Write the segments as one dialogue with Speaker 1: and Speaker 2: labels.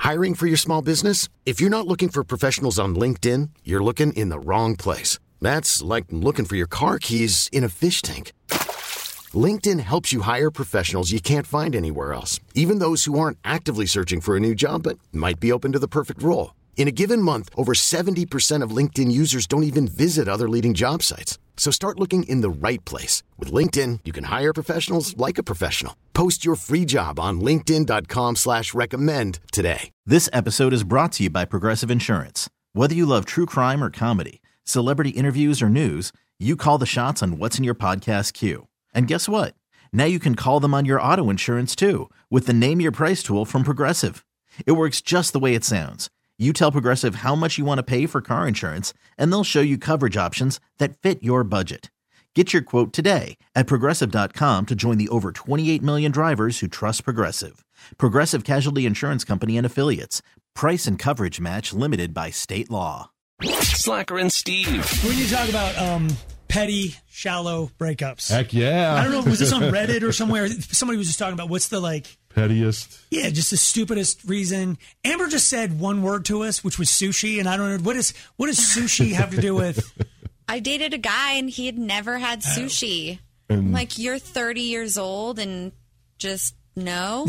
Speaker 1: Hiring for your small business? If you're not looking for professionals on LinkedIn, you're looking in the wrong place. That's like looking for your car keys in a fish tank. LinkedIn helps you hire professionals you can't find anywhere else, even those who aren't actively searching for a new job but might be open to the perfect role. In a given month, over 70% of LinkedIn users don't even visit other leading job sites. So start looking in the right place. With LinkedIn, you can hire professionals like a professional. Post your free job on linkedin.com/recommend today.
Speaker 2: This episode is brought to you by Progressive Insurance. Whether you love true crime or comedy, celebrity interviews or news, you call the shots on what's in your podcast queue. And guess what? Now you can call them on your auto insurance too with the Name Your Price tool from Progressive. It works just the way it sounds. You tell Progressive how much you want to pay for car insurance, and they'll show you coverage options that fit your budget. Get your quote today at Progressive.com to join the over 28 million drivers who trust Progressive. Progressive Casualty Insurance Company and Affiliates. Price and coverage match limited by state law.
Speaker 3: Slacker and Steve.
Speaker 4: When you talk about petty, shallow breakups.
Speaker 5: Heck yeah.
Speaker 4: I don't know, was this on Reddit or somewhere? Somebody was just talking about what's the
Speaker 5: pettiest.
Speaker 4: Yeah, just the stupidest reason. Amber just said one word to us, which was sushi, and I don't know what does sushi have to do with.
Speaker 6: I dated a guy and he had never had sushi. I'm like, you're 30 years old and just no?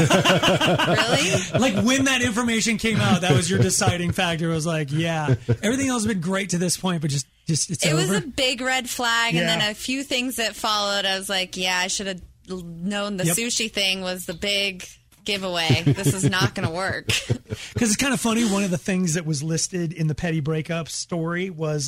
Speaker 6: Really?
Speaker 4: Like when that information came out, that was your deciding factor. It was like, yeah, everything else has been great to this point, but just it's
Speaker 6: It
Speaker 4: over.
Speaker 6: was a big red flag,
Speaker 4: Yeah.
Speaker 6: and then a few things that followed. I was like, yeah, I should have known the sushi thing was the big giveaway. This is not going to work.
Speaker 4: Because it's kind of funny. One of the things that was listed in the petty breakup story was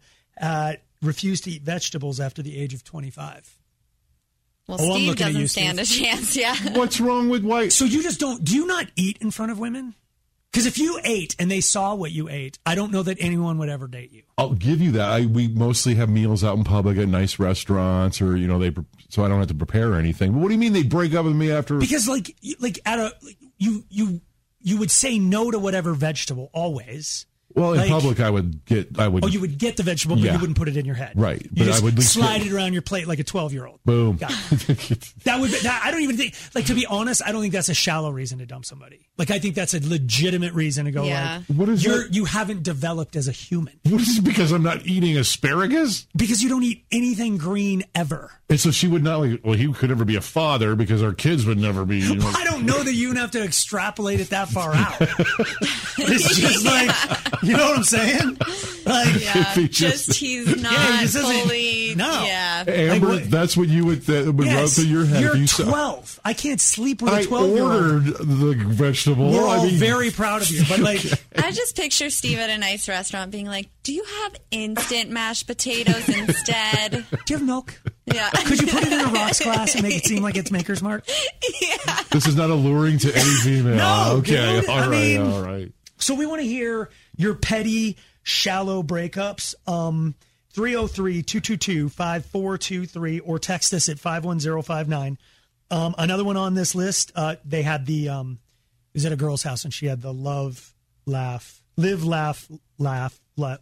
Speaker 4: refused to eat vegetables after the age of 25.
Speaker 6: Well,
Speaker 4: I'm
Speaker 6: Steve
Speaker 4: looking at
Speaker 6: doesn't
Speaker 4: you,
Speaker 6: stand
Speaker 4: Steve.
Speaker 6: a chance, yeah.
Speaker 5: What's wrong with white?
Speaker 4: So you just do you not eat in front of women? Because if you ate and they saw what you ate, I don't know that anyone would ever date you.
Speaker 5: I'll give you that. We mostly have meals out in public at nice restaurants, or so I don't have to prepare anything. But what do you mean they break up with me after?
Speaker 4: Because you would say no to whatever vegetable always.
Speaker 5: Well, in public, I would.
Speaker 4: Oh, you would get the vegetable, but you wouldn't put it in your head,
Speaker 5: right?
Speaker 4: You
Speaker 5: But
Speaker 4: just
Speaker 5: I would
Speaker 4: slide it around your plate like a 12-year-old.
Speaker 5: Boom.
Speaker 4: I don't even think. Like, to be honest, I don't think that's a shallow reason to dump somebody. Like, I think that's a legitimate reason to go.
Speaker 6: Yeah.
Speaker 4: Like,
Speaker 5: what is
Speaker 4: you haven't developed as a human.
Speaker 5: What is it? Because I'm not eating asparagus?
Speaker 4: Because you don't eat anything green ever.
Speaker 5: And so she would not he could never be a father because our kids would never be.
Speaker 4: I don't know that you even have to extrapolate it that far out. It's just like, you know what I'm saying? Like,
Speaker 6: Yeah, he's not
Speaker 4: he just
Speaker 6: fully.
Speaker 4: No.
Speaker 6: Yeah.
Speaker 5: Amber,
Speaker 4: Like,
Speaker 5: that's what you would run through your head.
Speaker 4: You're
Speaker 5: if you
Speaker 4: 12. I can't sleep with a
Speaker 5: I
Speaker 4: 12-year-old.
Speaker 5: ordered the vegetable.
Speaker 4: We're all very proud of you, but like,
Speaker 6: I just picture Steve at a nice restaurant being like, do you have instant mashed potatoes instead?
Speaker 4: do you have milk?
Speaker 6: Yeah.
Speaker 4: Could you put it in a rocks glass and make it seem like it's Maker's Mark?
Speaker 6: Yeah.
Speaker 5: This is not alluring to any female.
Speaker 4: No,
Speaker 5: okay,
Speaker 4: dude,
Speaker 5: all right.
Speaker 4: So we want to hear your petty, shallow breakups. 303-222-5423 or text us at 51059. Another one on this list, they had the, it was at a girl's house and she had the live, laugh, love, live, love.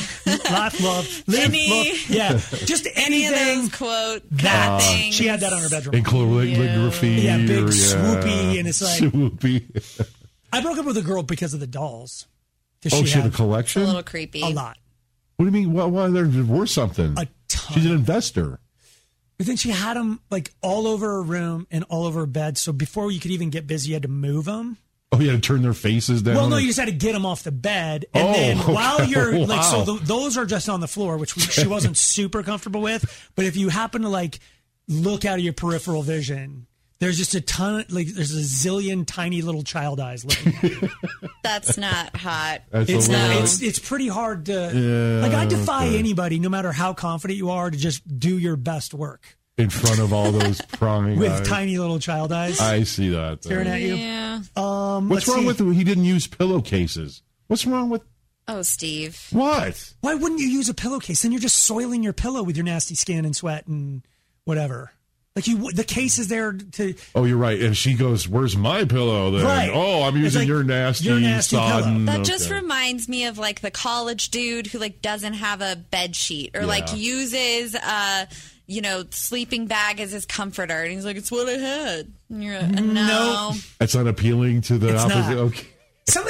Speaker 4: Yeah. Just
Speaker 6: Any of
Speaker 4: anything.
Speaker 6: those quote
Speaker 4: That
Speaker 6: things.
Speaker 4: she had that on her bedroom.
Speaker 5: And calligraphy.
Speaker 4: Yeah, big
Speaker 5: or,
Speaker 4: swoopy, and it's like-
Speaker 5: swoopy.
Speaker 4: I broke up with a girl because of the dolls.
Speaker 5: Oh, she had a collection?
Speaker 6: A little creepy.
Speaker 4: A lot.
Speaker 5: What do you mean? Why they're worth something?
Speaker 4: A ton.
Speaker 5: She's an investor.
Speaker 4: But then she had them like all over her room and all over her bed. So before you could even get busy, you had to move them.
Speaker 5: Oh, you had to turn their faces down?
Speaker 4: Well, no, you just had to get them off the bed. And then
Speaker 5: okay.
Speaker 4: while you're like,
Speaker 5: Wow.
Speaker 4: so those are just on the floor, which she wasn't super comfortable with. But if you happen to like look out of your peripheral vision, there's just a ton, like there's a zillion tiny little child eyes looking at you.
Speaker 6: That's not hot.
Speaker 4: It's pretty hard to, like I defy anybody, no matter how confident you are, to just do your best work.
Speaker 5: In front of all those prying
Speaker 4: With
Speaker 5: eyes.
Speaker 4: tiny little child eyes.
Speaker 5: I see that.
Speaker 4: Staring at you.
Speaker 6: Yeah.
Speaker 5: What's wrong with he didn't use pillowcases? What's wrong with...
Speaker 6: Oh, Steve.
Speaker 5: What?
Speaker 4: Why wouldn't you use a pillowcase? Then you're just soiling your pillow with your nasty skin and sweat and whatever. Like the case is there to.
Speaker 5: Oh, you're right. And she goes, "Where's my pillow?" Then,
Speaker 4: Right.
Speaker 5: oh, I'm using
Speaker 4: like,
Speaker 5: your nasty
Speaker 4: pillow.
Speaker 5: sodden.
Speaker 6: That just reminds me of like the college dude who like doesn't have a bed sheet or like uses sleeping bag as his comforter, and he's like, "It's what I had." And you're like, no.
Speaker 5: It's unappealing to the
Speaker 4: It's
Speaker 5: opposite.
Speaker 4: not.
Speaker 5: Okay.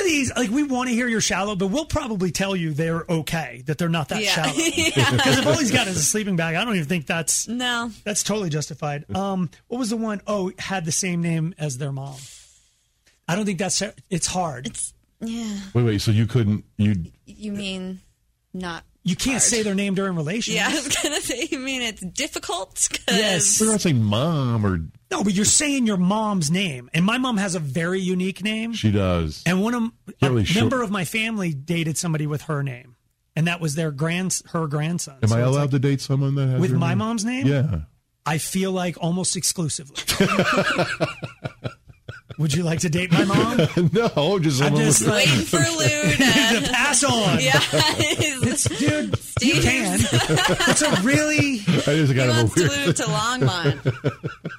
Speaker 4: these, like, we want to hear you're shallow, but we'll probably tell you they're okay, that they're not that shallow. Because if all he's got is a sleeping bag, I don't even think that's totally justified. What was the one? Oh, had the same name as their mom. I don't think it's hard.
Speaker 5: Wait, so you couldn't,
Speaker 6: You mean not
Speaker 4: You can't
Speaker 6: hard.
Speaker 4: say their name during relations.
Speaker 6: Yeah, I was going to say, you mean it's difficult?
Speaker 4: Yes.
Speaker 5: We're not saying mom or...
Speaker 4: No, but you're saying your mom's name. And my mom has a very unique name.
Speaker 5: She does.
Speaker 4: And a member of my family dated somebody with her name. And that was her grandson.
Speaker 5: Am I allowed to date someone that has
Speaker 4: with
Speaker 5: your
Speaker 4: my
Speaker 5: name?
Speaker 4: mom's name?
Speaker 5: Yeah.
Speaker 4: I feel like almost exclusively. Would you like to date my mom?
Speaker 5: No, just
Speaker 4: I'm just like,
Speaker 6: waiting for Lou to
Speaker 4: pass on.
Speaker 6: Yeah,
Speaker 4: dude,
Speaker 6: Steve.
Speaker 4: you can. It's a really.
Speaker 6: He wants to move to Longmont.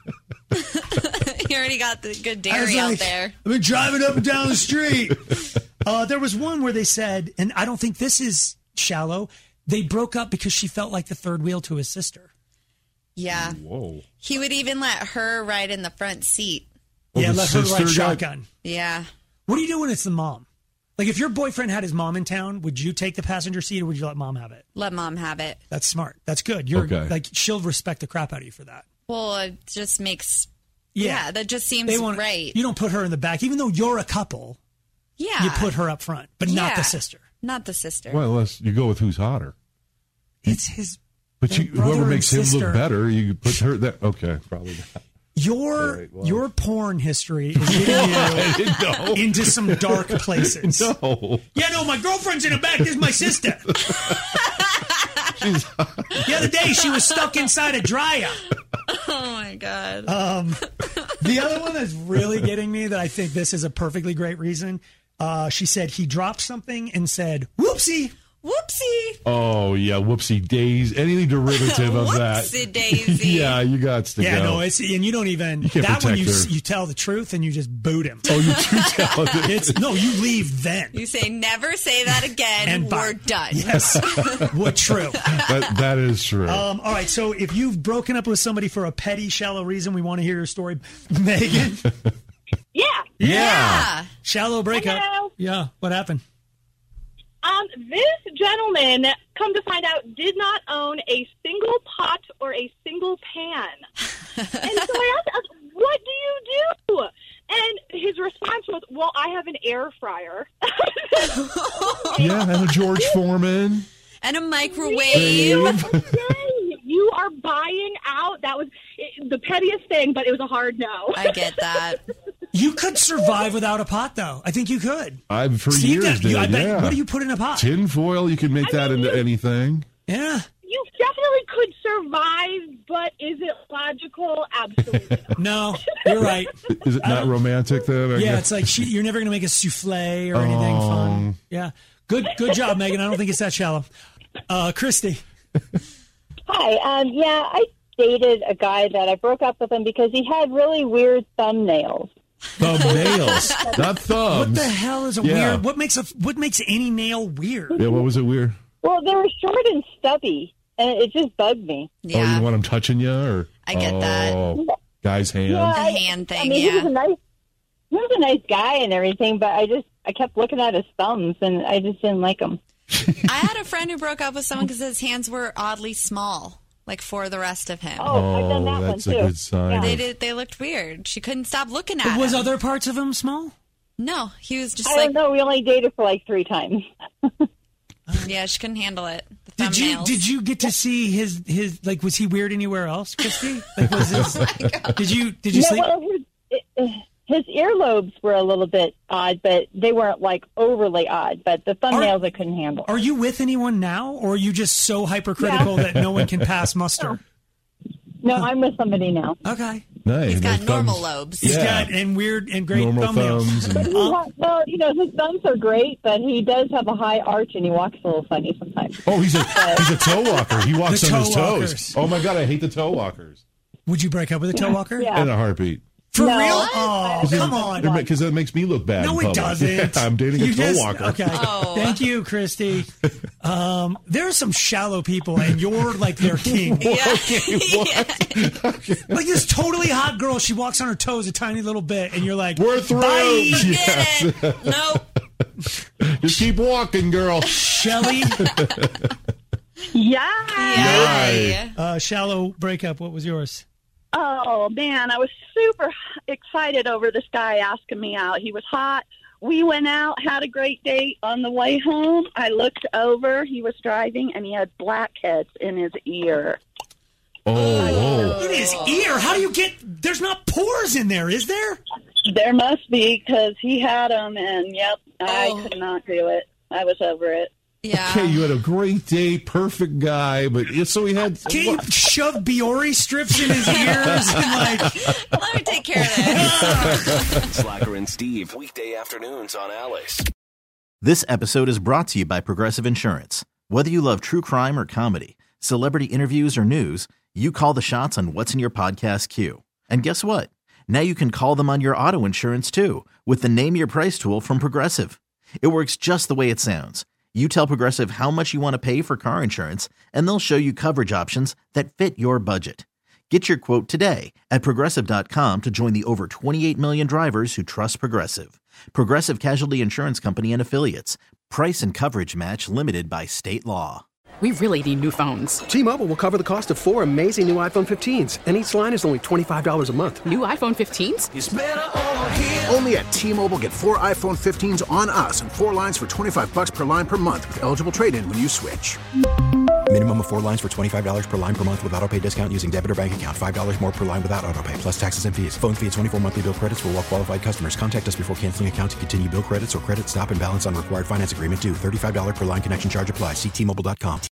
Speaker 6: He already got the good dairy out there.
Speaker 4: I've been driving up and down the street. There was one where they said, and I don't think this is shallow. They broke up because she felt like the third wheel to his sister.
Speaker 6: Yeah.
Speaker 5: Whoa.
Speaker 6: He would even let her ride in the front seat.
Speaker 4: Yeah, let her ride shotgun.
Speaker 6: Yeah.
Speaker 4: What do you do when it's the mom? Like, if your boyfriend had his mom in town, would you take the passenger seat or would you let mom have it?
Speaker 6: Let mom have it.
Speaker 4: That's smart. That's good. Like, she'll respect the crap out of you for that.
Speaker 6: Well, it just makes... Yeah, that just seems right.
Speaker 4: You don't put her in the back. Even though you're a couple, you put her up front, but not the sister.
Speaker 6: Not the sister.
Speaker 5: Well, unless you go with who's hotter.
Speaker 4: It's his...
Speaker 5: But whoever makes him look better, you put her there. Okay, probably not.
Speaker 4: Your porn history is getting you into some dark places.
Speaker 5: No.
Speaker 4: Yeah, no, my girlfriend's in the back. This is my sister. The other day, she was stuck inside a dryer.
Speaker 6: Oh, my God.
Speaker 4: The other one that's really getting me, that I think this is a perfectly great reason, she said he dropped something and said, whoopsie.
Speaker 6: Whoopsie.
Speaker 5: Oh, yeah, whoopsie days. Anything derivative of that.
Speaker 6: Whoopsie daisy.
Speaker 5: Yeah, you got to go.
Speaker 4: Yeah, no, and you don't even... that one, you tell the truth and you just boot him.
Speaker 5: Oh, you do tell it.
Speaker 4: No, you leave then.
Speaker 6: You say, never say that again. And we're done.
Speaker 4: Yes. What true.
Speaker 5: That is true.
Speaker 4: All right, so if you've broken up with somebody for a petty, shallow reason, we want to hear your story. Megan?
Speaker 6: Yeah.
Speaker 4: Shallow breakup.
Speaker 7: Hello.
Speaker 4: Yeah, what happened?
Speaker 7: This gentleman, come to find out, did not own a single pot or a single pan. And so I asked, what do you do? And his response was, well, I have an air fryer.
Speaker 5: Yeah, and a George Foreman.
Speaker 6: And a microwave.
Speaker 7: You are buying out. That was the pettiest thing, but it was a hard no.
Speaker 6: I get that.
Speaker 4: You could survive without a pot, though. I think you could.
Speaker 5: I've for
Speaker 4: Steve,
Speaker 5: years did, yeah.
Speaker 4: What do you put in a pot?
Speaker 5: Tin foil. You can make that into anything.
Speaker 4: Yeah.
Speaker 7: You definitely could survive, but is it logical? Absolutely not.
Speaker 4: No, you're right.
Speaker 5: Is it not romantic, then?
Speaker 4: Yeah, it's like you're never going to make a souffle or anything fun. Yeah. Good job, Megan. I don't think it's that shallow. Christy.
Speaker 8: Hi. I dated a guy that I broke up with him because he had really weird thumbnails.
Speaker 5: Thumbnails, not thumbs.
Speaker 4: What the hell is weird? What makes any nail weird?
Speaker 5: Yeah, what was it weird?
Speaker 8: Well, they were short and stubby, and it just bugged me.
Speaker 6: Yeah.
Speaker 5: Oh, you want him touching you, or
Speaker 6: I get that.
Speaker 5: Guy's hand.
Speaker 6: The hand thing.
Speaker 8: I mean, he was a nice guy and everything, but I kept looking at his thumbs, and I just didn't like him.
Speaker 6: I had a friend who broke up with someone because his hands were oddly small, like for the rest of him.
Speaker 8: Oh, I've done that
Speaker 5: that's
Speaker 8: one too.
Speaker 5: a good sign.
Speaker 8: Yeah.
Speaker 6: They looked weird. She couldn't stop looking at him.
Speaker 4: Was other parts of him small?
Speaker 6: No, he was just
Speaker 8: I don't know. We only dated for like 3 times.
Speaker 6: Yeah, she couldn't handle it. The thumbnails.
Speaker 4: Did you get to see his like? Was he weird anywhere else, Christy? Like, was his? Did you sleep?
Speaker 8: Well, his earlobes were a little bit odd, but they weren't like overly odd. But the thumbnails I couldn't handle.
Speaker 4: Are you with anyone now, or are you just so hypercritical that no one can pass muster?
Speaker 8: No, I'm with somebody now.
Speaker 4: Okay.
Speaker 5: Nice.
Speaker 6: He's got
Speaker 5: Those
Speaker 6: normal
Speaker 5: thumbs.
Speaker 6: lobes.
Speaker 4: He's got weird and great
Speaker 5: Normal
Speaker 4: thumbnails.
Speaker 5: thumbs.
Speaker 8: Well, his thumbs are great, but he does have a high arch, and he walks a little funny sometimes.
Speaker 5: Oh, he's a toe walker. He walks
Speaker 4: The
Speaker 5: on his
Speaker 4: toe
Speaker 5: toes.
Speaker 4: walkers.
Speaker 5: Oh my God, I hate the toe walkers.
Speaker 4: Would you break up with a toe walker?
Speaker 8: Yeah.
Speaker 5: In a heartbeat.
Speaker 4: For
Speaker 8: No.
Speaker 4: real? Oh, come on.
Speaker 5: Because that makes me look bad.
Speaker 4: No,
Speaker 5: in
Speaker 4: it
Speaker 5: public.
Speaker 4: doesn't.
Speaker 5: Yeah, I'm dating a toe walker.
Speaker 4: Okay.
Speaker 6: Oh.
Speaker 4: Thank you, Christy. There are some shallow people, and you're like their king.
Speaker 6: Yeah.
Speaker 4: Like this totally hot girl, she walks on her toes a tiny little bit, and you're like,
Speaker 5: We're through.
Speaker 4: bye.
Speaker 6: Forget it. Nope.
Speaker 5: Just keep walking, girl.
Speaker 4: Shelly.
Speaker 7: Yeah.
Speaker 4: Shallow breakup. What was yours?
Speaker 7: Oh, man, I was super excited over this guy asking me out. He was hot. We went out, had a great date. On the way home, I looked over. He was driving, and he had blackheads in his ear.
Speaker 5: Oh.
Speaker 4: In his ear? How do you get... There's not pores in there, is there?
Speaker 7: There must be, because he had them, and, I could not do it. I was over it.
Speaker 6: Yeah.
Speaker 5: Okay, you had a great date, perfect guy, but so he had...
Speaker 4: Can't you shove Biore strips in his ears and
Speaker 6: let me take care of this.
Speaker 3: Slacker and Steve, weekday afternoons on Alice.
Speaker 2: This episode is brought to you by Progressive Insurance. Whether you love true crime or comedy, celebrity interviews or news, you call the shots on what's in your podcast queue. And guess what? Now you can call them on your auto insurance too with the Name Your Price tool from Progressive. It works just the way it sounds. You tell Progressive how much you want to pay for car insurance, and they'll show you coverage options that fit your budget. Get your quote today at Progressive.com to join the over 28 million drivers who trust Progressive. Progressive Casualty Insurance Company and Affiliates. Price and coverage match limited by state law.
Speaker 9: We really need new phones.
Speaker 10: T-Mobile will cover the cost of 4 amazing new iPhone 15s, and each line is only $25 a month.
Speaker 9: New iPhone 15s?
Speaker 11: It's better over here. Only at T-Mobile, get 4 iPhone 15s on us and 4 lines for $25 per line per month with eligible trade-in when you switch.
Speaker 12: Minimum of 4 lines for $25 per line per month with autopay discount using debit or bank account. $5 more per line without autopay, plus taxes and fees. Phone fee at 24 monthly bill credits for well-qualified customers. Contact us before canceling account to continue bill credits or credit stop and balance on required finance agreement due. $35 per line connection charge applies. See T-Mobile.com.